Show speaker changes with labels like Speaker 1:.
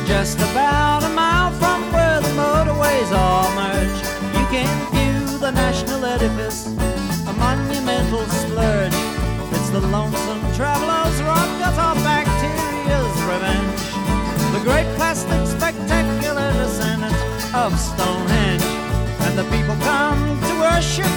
Speaker 1: Just about a mile from where the motorways all merge, you can view the national edifice, a monumental splurge. It's the lonesome traveler's rock of our bacteria's revenge, the great plastic spectacular descendant of Stonehenge. And the people come to worship